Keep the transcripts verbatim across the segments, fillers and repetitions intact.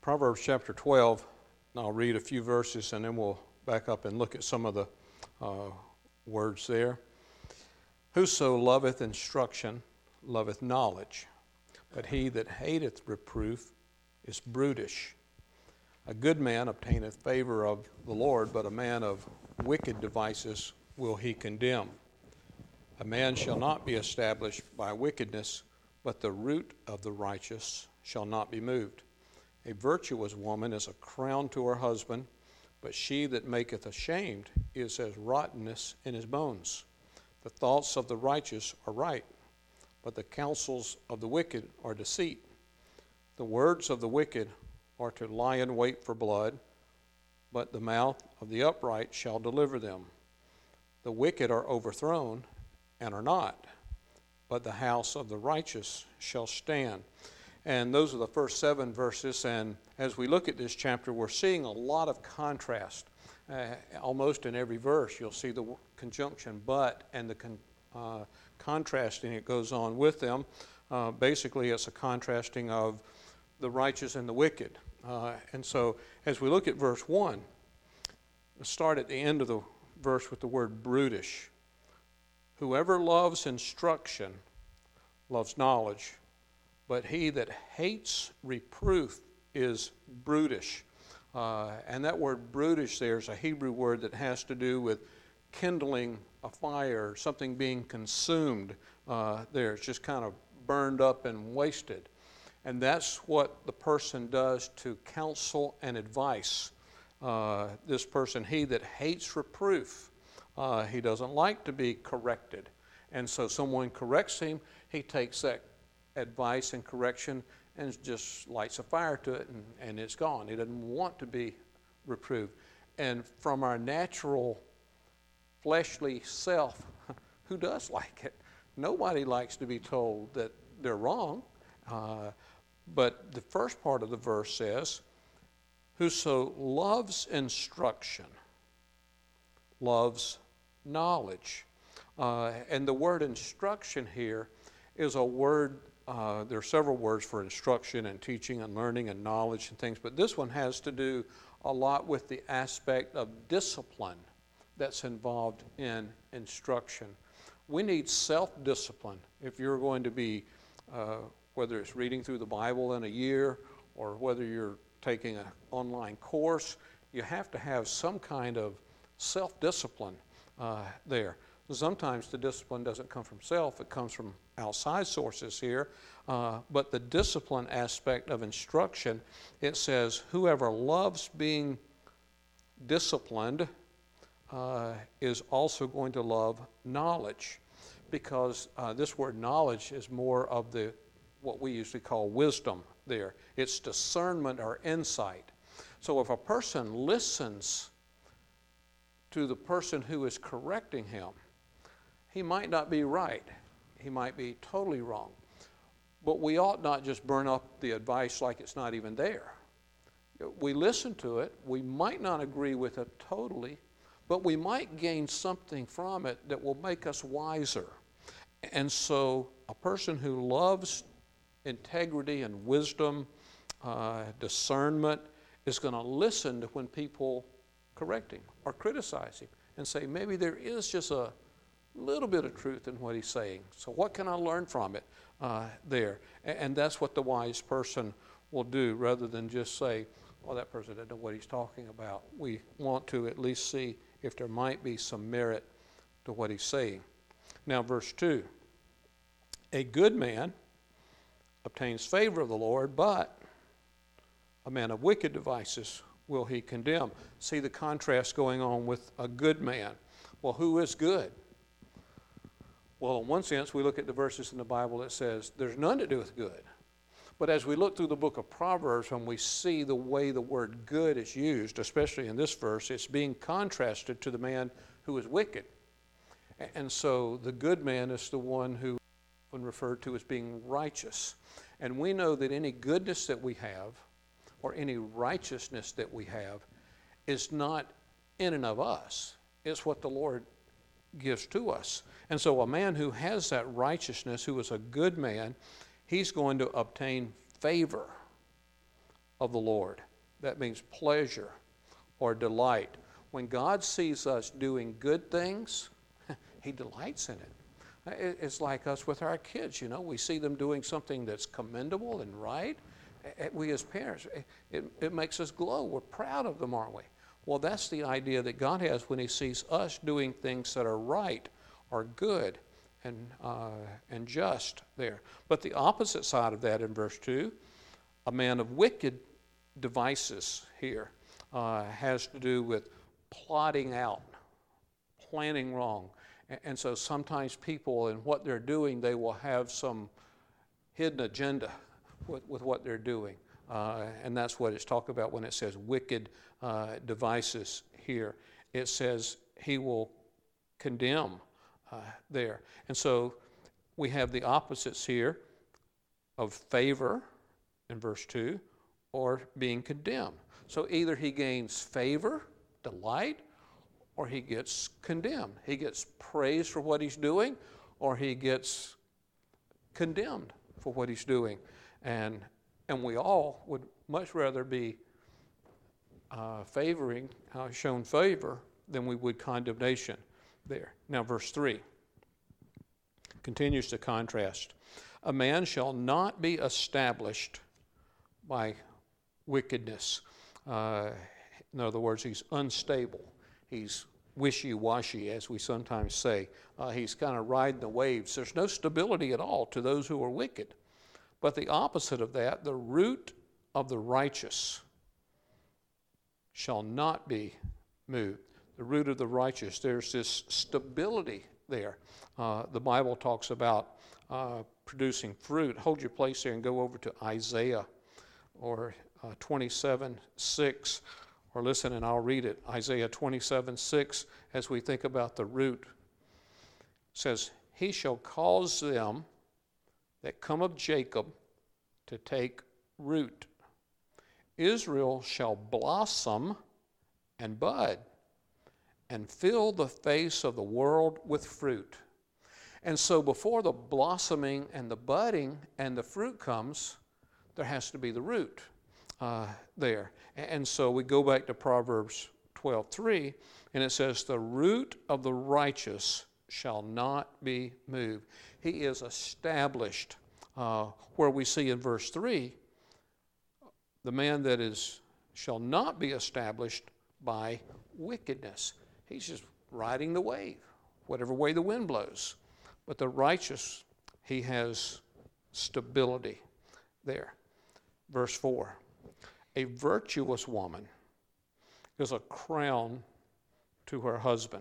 Proverbs chapter twelve, and I'll read a few verses and then we'll back up and look at some of the uh, words there. Whoso loveth instruction loveth knowledge, but he that hateth reproof is brutish. A good man obtaineth favor of the Lord, but a man of wicked devices will he condemn. A man shall not be established by wickedness, but the root of the righteous shall not be moved. A virtuous woman is a crown to her husband, but she that maketh ashamed is as rottenness in his bones. The thoughts of the righteous are right, but the counsels of the wicked are deceit. The words of the wicked are to lie in wait for blood, but the mouth of the upright shall deliver them. The wicked are overthrown and are not, but the house of the righteous shall stand. And those are the first seven verses, and as we look at this chapter, we're seeing a lot of contrast. Uh, almost in every verse, you'll see the conjunction but and the con- uh, contrasting that goes on with them. Uh, basically, it's a contrasting of the righteous and the wicked. Uh, and so, as we look at verse one, let's start at the end of the verse with the word brutish. Whoever loves instruction loves knowledge, but he that hates reproof is brutish. Uh, and that word brutish there is a Hebrew word that has to do with kindling a fire, something being consumed uh, there. It's just kind of burned up and wasted. And that's what the person does to counsel and advice. Uh, this person, he that hates reproof, uh, he doesn't like to be corrected. And so someone corrects him, he takes that advice and correction and just lights a fire to it, and, and it's gone. He doesn't want to be reproved. And from our natural fleshly self, who does like it? Nobody likes to be told that they're wrong. Uh, but the first part of the verse says, whoso loves instruction loves knowledge. Uh, and the word instruction here is a word, uh, there are several words for instruction and teaching and learning and knowledge and things, but this one has to do a lot with the aspect of discipline that's involved in instruction. We need self-discipline if you're going to be, uh, whether it's reading through the Bible in a year or whether you're taking an online course, you have to have some kind of self-discipline uh, there. Sometimes the discipline doesn't come from self, it comes from outside sources here. Uh, but the discipline aspect of instruction, it says, whoever loves being disciplined uh, is also going to love knowledge. Because uh, this word knowledge is more of the what we usually call wisdom there. It's discernment or insight. So if a person listens to the person who is correcting him, he might not be right. He might be totally wrong. But we ought not just burn up the advice like it's not even there. We listen to it. We might not agree with it totally, but we might gain something from it that will make us wiser. And so a person who loves integrity and wisdom, uh, discernment, is going to listen to when people correct him or criticize him and say, maybe there is just a little bit of truth in what he's saying. So what can I learn from it uh, there? And, and that's what the wise person will do, rather than just say, well, that person doesn't know what he's talking about. We want to at least see if there might be some merit to what he's saying. Now, verse two, a good man obtains favor of the Lord, but a man of wicked devices will he condemn. See the contrast going on with a good man. Well, who is good? Well, in one sense, we look at the verses in the Bible that says there's none that doeth good. But as we look through the book of Proverbs, when we see the way the word good is used, especially in this verse, it's being contrasted to the man who is wicked. And so the good man is the one who is often referred to as being righteous. And we know that any goodness that we have, or any righteousness that we have, is not in and of us. It's what the Lord gives to us. And so a man who has that righteousness, who is a good man, he's going to obtain favor of the Lord. That means pleasure or delight. When God sees us doing good things, He delights in it. It's like us with our kids, you know. We see them doing something that's commendable and right. We as parents, it, it makes us glow. We're proud of them, aren't we? Well, that's the idea that God has when He sees us doing things that are right or good and, uh, and just there. But the opposite side of that in verse two, a man of wicked devices here, uh, has to do with plotting out, planning wrong. And, and so sometimes people in what they're doing, they will have some hidden agenda with, with what they're doing. Uh, and that's what it's talking about when it says wicked uh, devices here. It says He will condemn uh, there. And so we have the opposites here of favor in verse two or being condemned. So either he gains favor, delight, or he gets condemned. He gets praised for what he's doing, or he gets condemned for what he's doing. And and we all would much rather be uh, favoring, uh, shown favor, than we would condemnation there. Now, verse three continues to contrast. A man shall not be established by wickedness. Uh, in other words, he's unstable. He's wishy-washy, as we sometimes say. Uh, he's kind of riding the waves. There's no stability at all to those who are wicked. But the opposite of that, the root of the righteous shall not be moved. The root of the righteous, there's this stability there. Uh, the Bible talks about uh, producing fruit. Hold your place there and go over to Isaiah or uh, twenty-seven six, or listen and I'll read it. Isaiah twenty-seven six, as we think about the root, says, He shall cause them that come of Jacob to take root. Israel shall blossom and bud and fill the face of the world with fruit. And so before the blossoming and the budding and the fruit comes, there has to be the root uh, there. And so we go back to Proverbs twelve three, and it says, the root of the righteous shall not be moved. He is established. Uh, where we see in verse three, the man that is shall not be established by wickedness. He's just riding the wave, whatever way the wind blows. But the righteous, he has stability there. Verse four, a virtuous woman is a crown to her husband.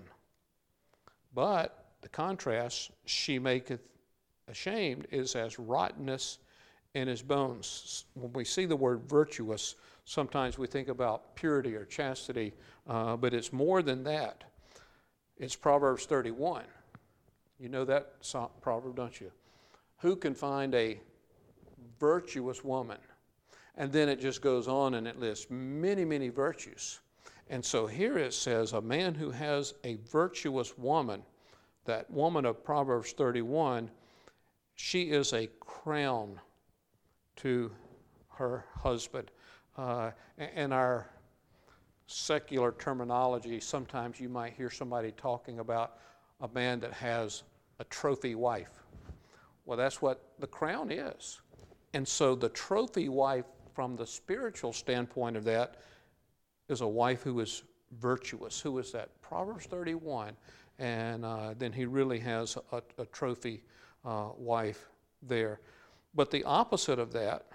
But the contrast, she maketh ashamed, is as rottenness in his bones. When we see the word virtuous, sometimes we think about purity or chastity, uh, but it's more than that. It's Proverbs thirty-one. You know that proverb, don't you? Who can find a virtuous woman? And then it just goes on and it lists many, many virtues. And so here it says, a man who has a virtuous woman, that woman of Proverbs thirty-one, she is a crown to her husband. Uh, in our secular terminology, sometimes you might hear somebody talking about a man that has a trophy wife. Well, that's what the crown is. And so the trophy wife, from the spiritual standpoint of that, is a wife who is virtuous. Who is that? Proverbs thirty-one. And uh, then he really has a, a trophy uh, wife there. But the opposite of that,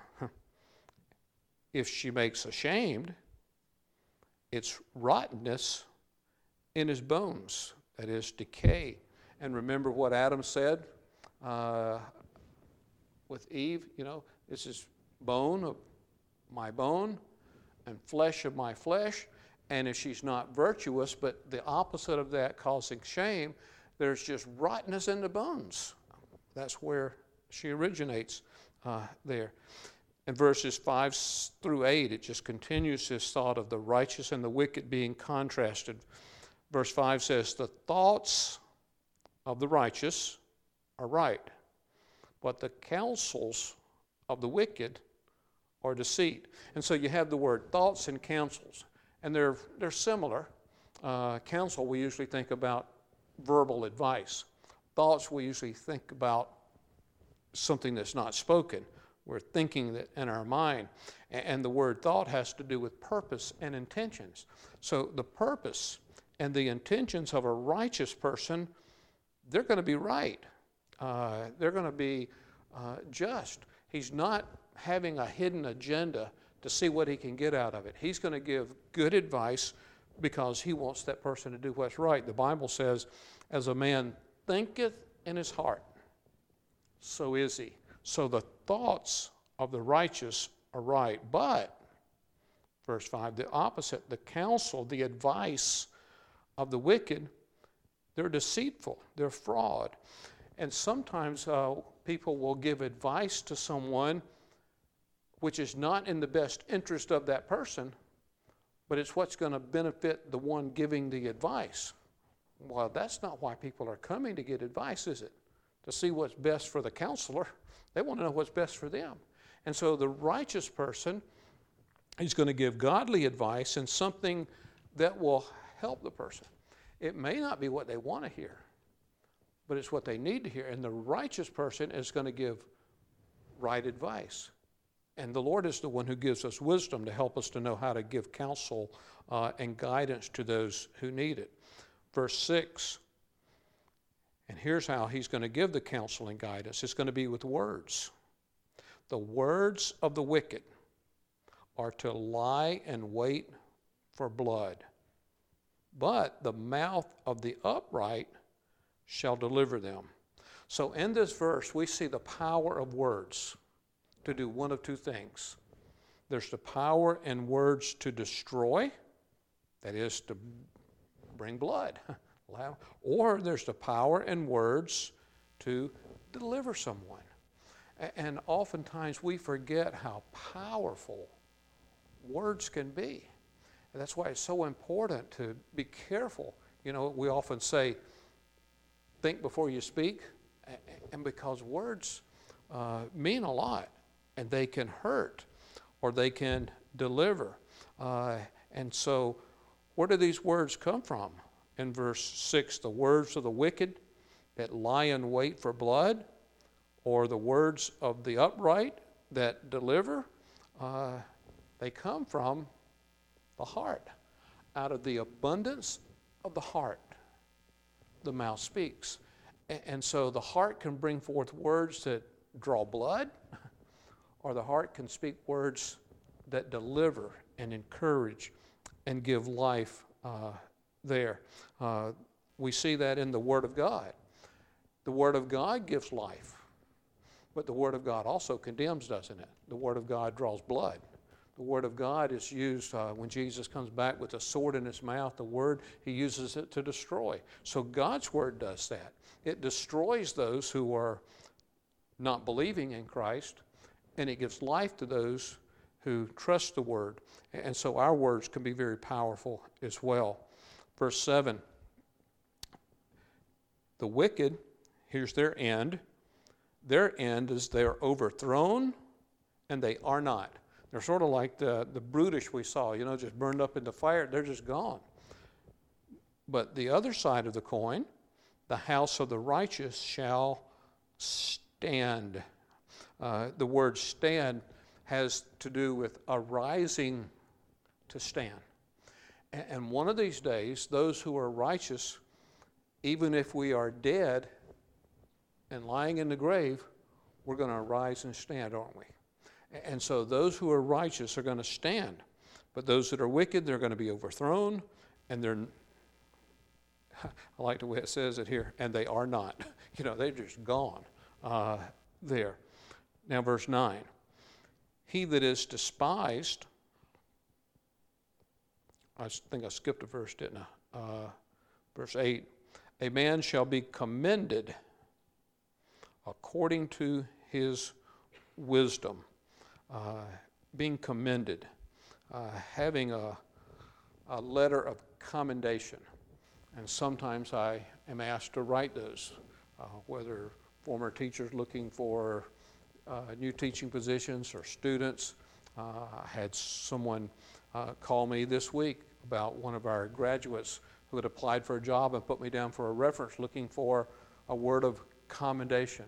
if she makes ashamed, it's rottenness in his bones, that is, decay. And remember what Adam said uh, with Eve, you know, this is bone of my bone and flesh of my flesh. And if she's not virtuous, but the opposite of that, causing shame, there's just rottenness in the bones. That's where she originates uh, there. In verses five through eight, it just continues this thought of the righteous and the wicked being contrasted. Verse five says, the thoughts of the righteous are right, but the counsels of the wicked or deceit. And so you have the word thoughts and counsels, and they're, they're similar. Uh, counsel, we usually think about verbal advice. Thoughts, we usually think about something that's not spoken. We're thinking that in our mind. And the word thought has to do with purpose and intentions. So the purpose and the intentions of a righteous person, they're going to be right. Uh, they're going to be uh, just. He's not having a hidden agenda to see what he can get out of it. He's going to give good advice because he wants that person to do what's right. The Bible says, as a man thinketh in his heart, so is he. So the thoughts of the righteous are right. But, verse five, the opposite, the counsel, the advice of the wicked, they're deceitful, they're fraud. And sometimes uh, people will give advice to someone which is not in the best interest of that person, but it's what's going to benefit the one giving the advice. Well, that's not why people are coming to get advice, is it? To see what's best for the counselor. They want to know what's best for them. And so the righteous person is going to give godly advice and something that will help the person. It may not be what they want to hear, but it's what they need to hear. And the righteous person is going to give right advice. And the Lord is the one who gives us wisdom to help us to know how to give counsel uh, and guidance to those who need it. Verse six, and here's how he's going to give the counsel and guidance. It's going to be with words. The words of the wicked are to lie and wait for blood, but the mouth of the upright shall deliver them. So in this verse, we see the power of words to do one of two things. There's the power in words to destroy, that is to bring blood, or there's the power in words to deliver someone. And oftentimes we forget how powerful words can be. And that's why it's so important to be careful. You know, we often say, think before you speak, and because words uh, mean a lot. And they can hurt or they can deliver. Uh, and so where do these words come from? In verse six, the words of the wicked that lie in wait for blood, or the words of the upright that deliver, uh, they come from the heart. Out of the abundance of the heart, the mouth speaks. And, and so the heart can bring forth words that draw blood, or the heart can speak words that deliver and encourage and give life uh, there. Uh, we see that in the Word of God. The Word of God gives life, but the Word of God also condemns, doesn't it? The Word of God draws blood. The Word of God is used uh, when Jesus comes back with a sword in his mouth. The Word, he uses it to destroy. So God's Word does that. It destroys those who are not believing in Christ, and it gives life to those who trust the Word. And so our words can be very powerful as well. Verse seven, the wicked, here's their end. Their end is they're overthrown, and they are not. They're sort of like the, the brutish we saw, you know, just burned up in the fire. They're just gone. But the other side of the coin, the house of the righteous shall stand. Uh, the word stand has to do with arising to stand. And, and one of these days, those who are righteous, even if we are dead and lying in the grave, we're going to arise and stand, aren't we? And so those who are righteous are going to stand. But those that are wicked, they're going to be overthrown, and they're, I like the way it says it here, and they are not. You know, they're just gone uh, there. Now, verse nine. He that is despised, I think I skipped a verse, didn't I? Uh, verse eight. A man shall be commended according to his wisdom. Uh, being commended, uh, having a, a letter of commendation. And sometimes I am asked to write those, uh, whether former teachers looking for uh, new teaching positions or students. Uh, I had someone uh, call me this week about one of our graduates who had applied for a job and put me down for a reference looking for a word of commendation.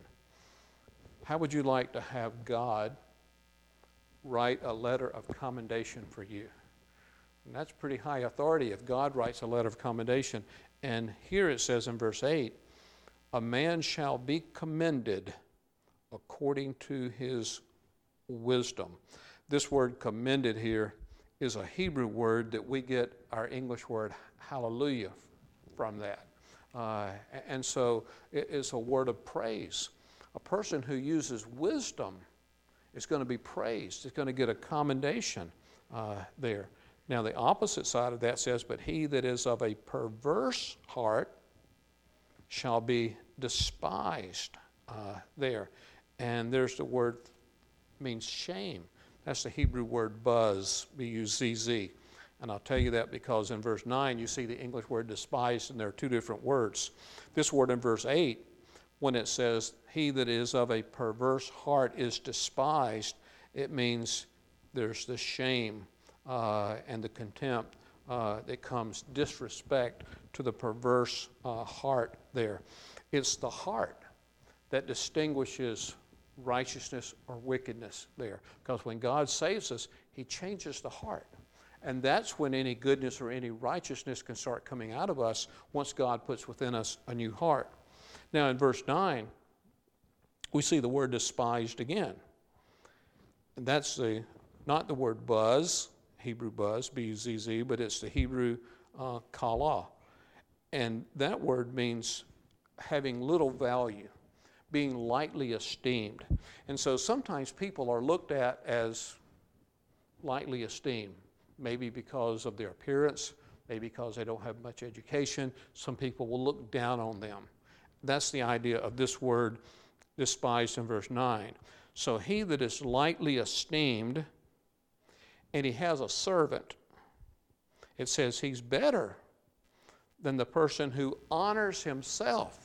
How would you like to have God write a letter of commendation for you? And that's pretty high authority if God writes a letter of commendation. And here it says in verse eight, a man shall be commended according to his wisdom. This word commended here is a Hebrew word that we get our English word hallelujah from that. Uh, and so it is a word of praise. A person who uses wisdom is going to be praised. It's going to get a commendation uh, there. Now the opposite side of that says, but he that is of a perverse heart shall be despised uh, there. And there's the word means shame. That's the Hebrew word buzz, B U Z Z. And I'll tell you that because in verse nine you see the English word despised, and there are two different words. This word in verse eight, when it says, he that is of a perverse heart is despised, it means there's the shame uh, and the contempt uh, that comes, disrespect to the perverse uh, heart there. It's the heart that distinguishes righteousness or wickedness there. Because when God saves us, he changes the heart. And that's when any goodness or any righteousness can start coming out of us once God puts within us a new heart. Now in verse nine, we see the word despised again. And that's the not the word buzz, Hebrew buzz, B U Z Z, but it's the Hebrew uh, kala. And that word means having little value, being lightly esteemed. And so sometimes people are looked at as lightly esteemed, maybe because of their appearance, maybe because they don't have much education. Some people will look down on them. That's the idea of this word despised in verse nine. So he that is lightly esteemed, and he has a servant, it says he's better than the person who honors himself.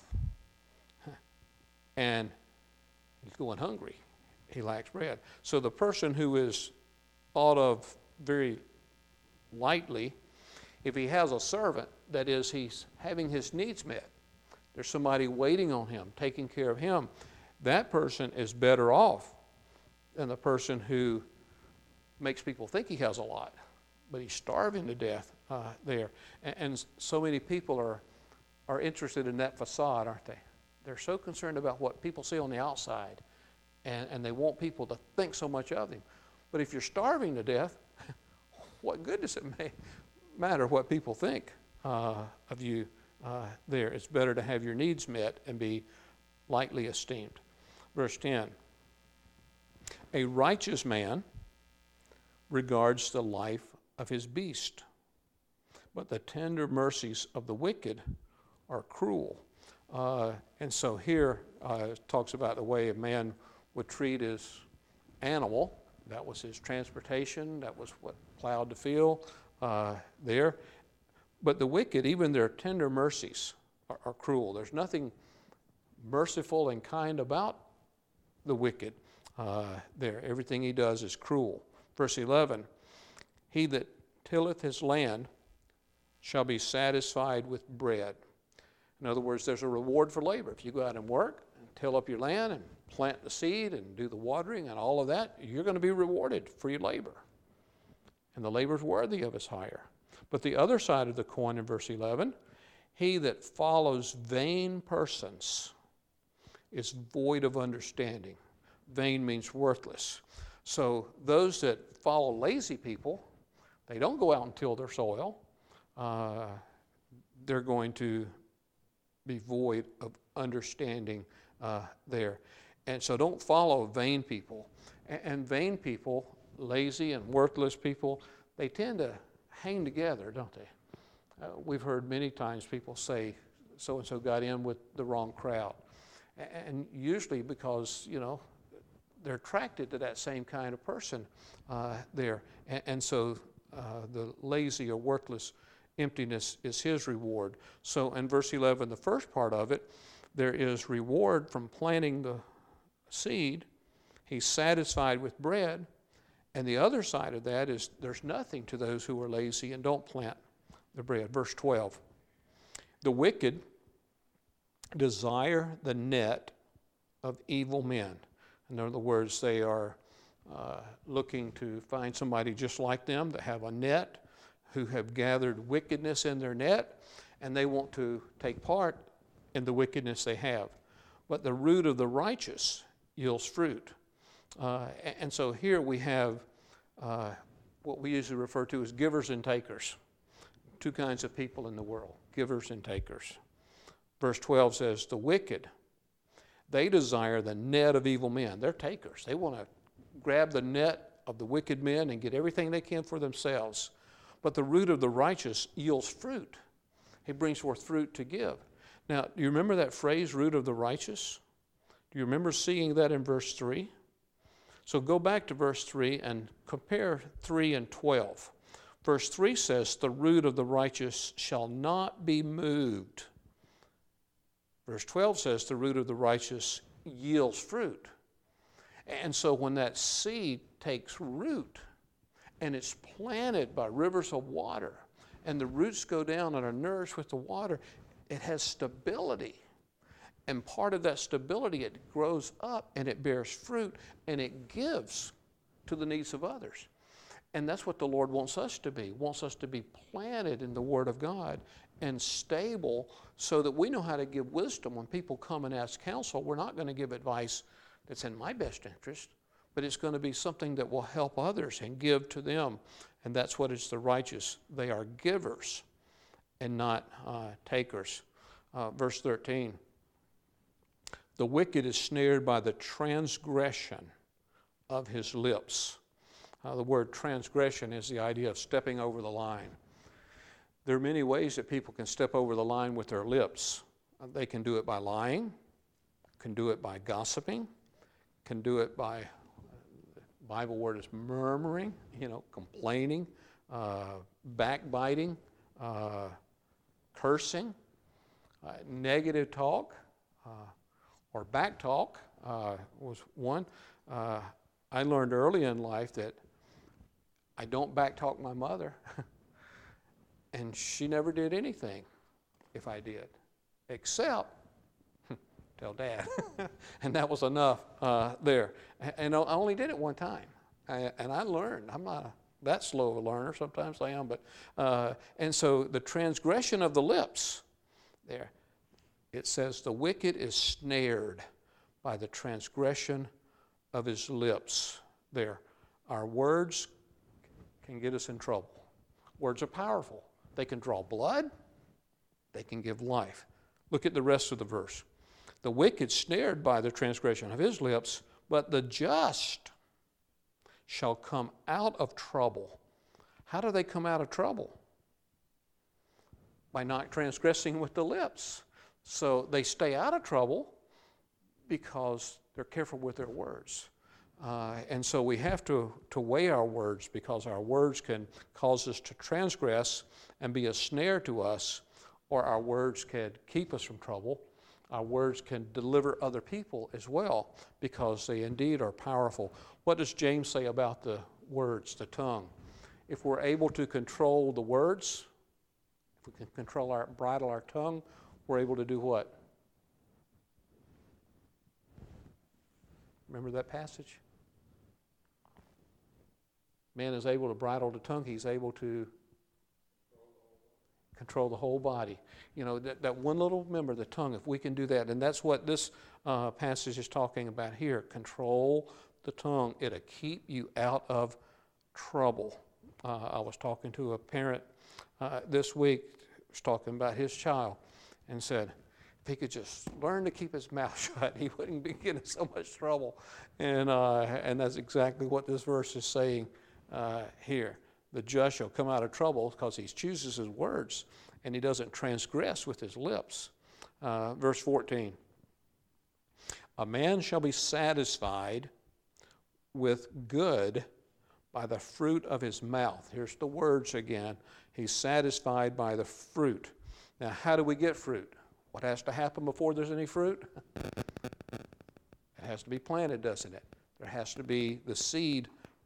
And he's going hungry. He lacks bread. So the person who is thought of very lightly, if he has a servant, that is, he's having his needs met, there's somebody waiting on him, taking care of him, that person is better off than the person who makes people think he has a lot, but he's starving to death uh, there. And, and so many people are, are interested in that facade, aren't they? They're so concerned about what people see on the outside, and, and they want people to think so much of them. But if you're starving to death, what good does it ma- matter what people think uh, of you uh, there? It's better to have your needs met and be lightly esteemed. Verse ten, a righteous man regards the life of his beast, but the tender mercies of the wicked are cruel. Uh, and so here uh, it talks about the way a man would treat his animal. That was his transportation. That was what plowed the field uh, there. But the wicked, even their tender mercies are, are cruel. There's nothing merciful and kind about the wicked uh, there. Everything he does is cruel. Verse eleven, he that tilleth his land shall be satisfied with bread. In other words, there's a reward for labor. If you go out and work and till up your land and plant the seed and do the watering and all of that, you're going to be rewarded for your labor. And the labor's worthy of his hire. But the other side of the coin in verse eleven, he that follows vain persons is void of understanding. Vain means worthless. So those that follow lazy people, they don't go out and till their soil. Uh, they're going to be void of understanding uh, there. And so don't follow vain people. And, and vain people, lazy and worthless people, they tend to hang together, don't they? Uh, we've heard many times people say, so-and-so got in with the wrong crowd. And, and usually because, you know, they're attracted to that same kind of person uh, there. And, and so uh, the lazy or worthless emptiness is his reward. So in verse eleven, the first part of it, there is reward from planting the seed. He's satisfied with bread. And the other side of that is there's nothing to those who are lazy and don't plant the bread. Verse twelve. The wicked desire the net of evil men. In other words, they are uh, looking to find somebody just like them that have a net, who have gathered wickedness in their net, and they want to take part in the wickedness they have. But the root of the righteous yields fruit. Uh, and so here we have uh, what we usually refer to as givers and takers. Two kinds of people in the world, givers and takers. Verse twelve says, the wicked, they desire the net of evil men. They're takers. They want to grab the net of the wicked men and get everything they can for themselves. But the root of the righteous yields fruit. He brings forth fruit to give. Now, do you remember that phrase, root of the righteous? Do you remember seeing that in verse three? So go back to verse three and compare three and twelve. Verse three says, the root of the righteous shall not be moved. Verse twelve says, the root of the righteous yields fruit. And so when that seed takes root and it's planted by rivers of water, and the roots go down and are nourished with the water, it has stability. And part of that stability, it grows up and it bears fruit and it gives to the needs of others. And that's what the Lord wants us to be, wants us to be planted in the Word of God and stable so that we know how to give wisdom. When people come and ask counsel, we're not going to give advice that's in my best interest, but it's going to be something that will help others and give to them. And that's what it's the righteous. They are givers and not uh, takers. Uh, verse thirteen. The wicked is snared by the transgression of his lips. Uh, the word transgression is the idea of stepping over the line. There are many ways that people can step over the line with their lips. Uh, they can do it by lying, can do it by gossiping, can do it by, the Bible word is murmuring, you know, complaining, uh, backbiting, uh, cursing, uh, negative talk, uh, or back talk uh, was one. Uh, I learned early in life that I don't back talk my mother, and she never did anything if I did, except tell Dad. And that was enough uh, there. And I only did it one time, I, and I learned. I'm not a, that slow of a learner. Sometimes I am, but uh, and so the transgression of the lips there. It says, the wicked is snared by the transgression of his lips. There, our words can get us in trouble. Words are powerful. They can draw blood. They can give life. Look at the rest of the verse. The wicked snared by the transgression of his lips, but the just shall come out of trouble. How do they come out of trouble? By not transgressing with the lips. So they stay out of trouble because they're careful with their words. Uh, and so we have to, to weigh our words, because our words can cause us to transgress and be a snare to us, or our words can keep us from trouble. Our words can deliver other people as well, because they indeed are powerful. What does James say about the words, the tongue? If we're able to control the words, if we can control our, bridle our tongue, we're able to do what? Remember that passage? Man is able to bridle the tongue. He's able to control the whole body. You know, that, that one little member, the tongue, if we can do that. And that's what this uh, passage is talking about here. Control the tongue. It'll keep you out of trouble. Uh, I was talking to a parent uh, this week, was talking about his child, and said, if he could just learn to keep his mouth shut, he wouldn't be getting so much trouble. And uh, and that's exactly what this verse is saying uh, here. The just shall come out of trouble because he chooses his words and he doesn't transgress with his lips. Uh, verse fourteen. A man shall be satisfied with good by the fruit of his mouth. Here's the words again. He's satisfied by the fruit. Now, how do we get fruit? What has to happen before there's any fruit? It has to be planted, doesn't it? There has to be the seed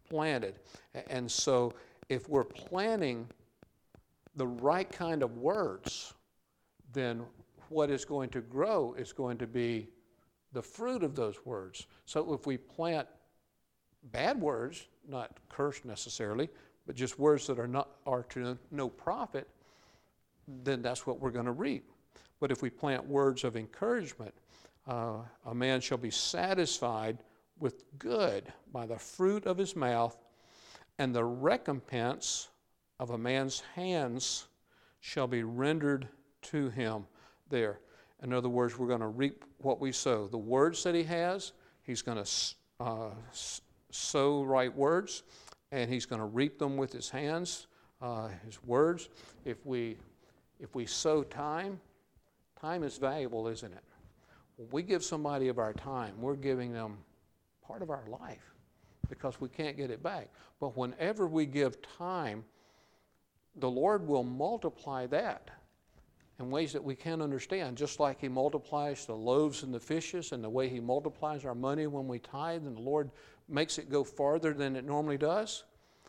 planted. And so if we're planting the right kind of words, then what is going to grow is going to be the fruit of those words. So if we plant bad words, not curse necessarily, but just words that are not are to no profit, then that's what we're going to reap. But if we plant words of encouragement, uh, a man shall be satisfied with good by the fruit of his mouth, and the recompense of a man's hands shall be rendered to him there. In other words, we're going to reap what we sow. The words that he has, he's going to uh, sow right words, and he's going to reap them with his hands, uh, his words. If we, if we sow time, time is valuable, isn't it? When we give somebody of our time, we're giving them part of our life because we can't get it back. But whenever we give time, the Lord will multiply that in ways that we can't understand, just like he multiplies the loaves and the fishes, and the way he multiplies our money when we tithe, and the Lord makes it go farther than it normally does.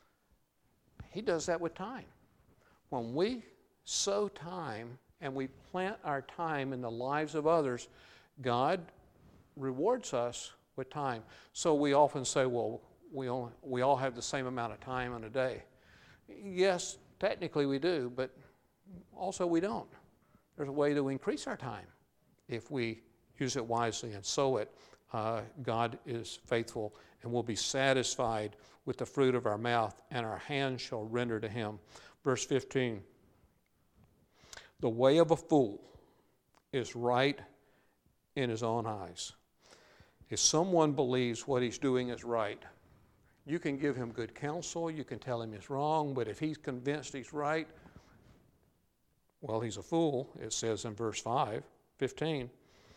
He does that with time. When we sow time and we plant our time in the lives of others, God rewards us with time. So we often say, well, we all, we all have the same amount of time in a day. Yes, technically we do, but also we don't. There's a way to increase our time if we use it wisely and sow it. Uh, God is faithful and will be satisfied with the fruit of our mouth, and our hands shall render to him. Verse fifteen, the way of a fool is right in his own eyes. If someone believes what he's doing is right, you can give him good counsel, you can tell him he's wrong, but if he's convinced he's right, well, he's a fool, it says in verse five, fifteen,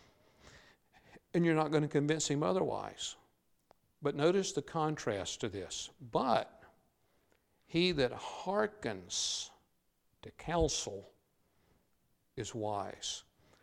and you're not going to convince him otherwise. But notice the contrast to this. But he that hearkens to counsel is wise.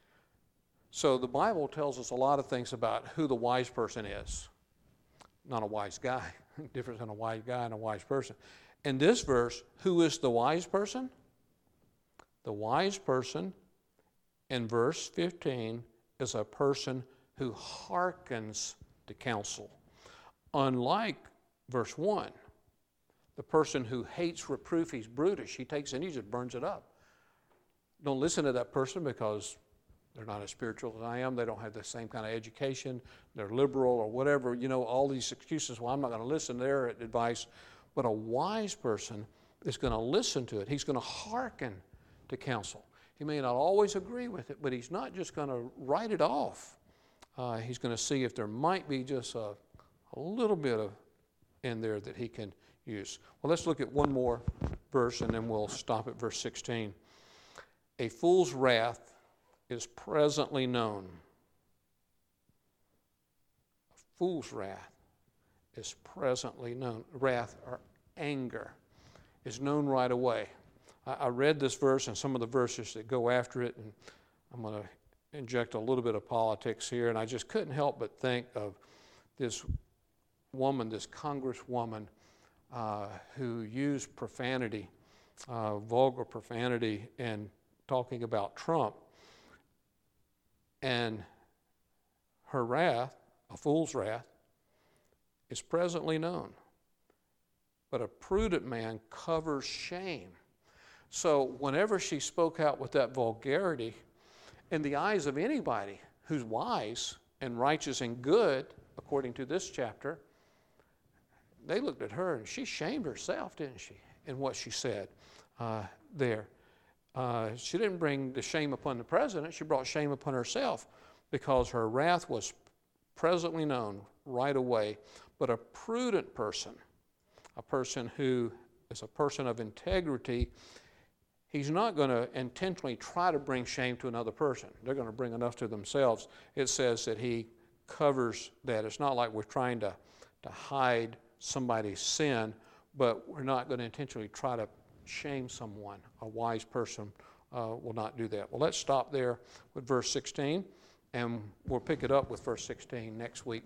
So the Bible tells us a lot of things about who the wise person is. Not a wise guy. Difference in a wise guy and a wise person. In this verse, who is the wise person? The wise person in verse fifteen is a person who hearkens to counsel. Unlike verse one, the person who hates reproof, he's brutish, he takes and he just burns it up. Don't listen to that person because they're not as spiritual as I am. They don't have the same kind of education. They're liberal or whatever. You know, all these excuses, well, I'm not going to listen to their advice. But a wise person is going to listen to it. He's going to hearken to counsel. He may not always agree with it, but he's not just going to write it off. Uh, he's going to see if there might be just a, a little bit of in there that he can use. Well, let's look at one more verse, and then we'll stop at verse sixteen. A fool's wrath is presently known. A fool's wrath is presently known. Wrath or anger is known right away. I, I read this verse and some of the verses that go after it, and I'm going to inject a little bit of politics here, and I just couldn't help but think of this woman, this congresswoman, uh, who used profanity, uh, vulgar profanity, and talking about Trump. And her wrath, a fool's wrath, is presently known. But a prudent man covers shame. So whenever she spoke out with that vulgarity, in the eyes of anybody who's wise and righteous and good, according to this chapter, they looked at her and she shamed herself, didn't she, in what she said uh, there. Uh, she didn't bring the shame upon the president. She brought shame upon herself because her wrath was presently known right away. But a prudent person, a person who is a person of integrity, he's not going to intentionally try to bring shame to another person. They're going to bring enough to themselves. It says that he covers that. It's not like we're trying to, to hide somebody's sin, but we're not going to intentionally try to shame someone. A wise person uh, will not do that. Well, let's stop there with verse sixteen, and we'll pick it up with verse sixteen next week.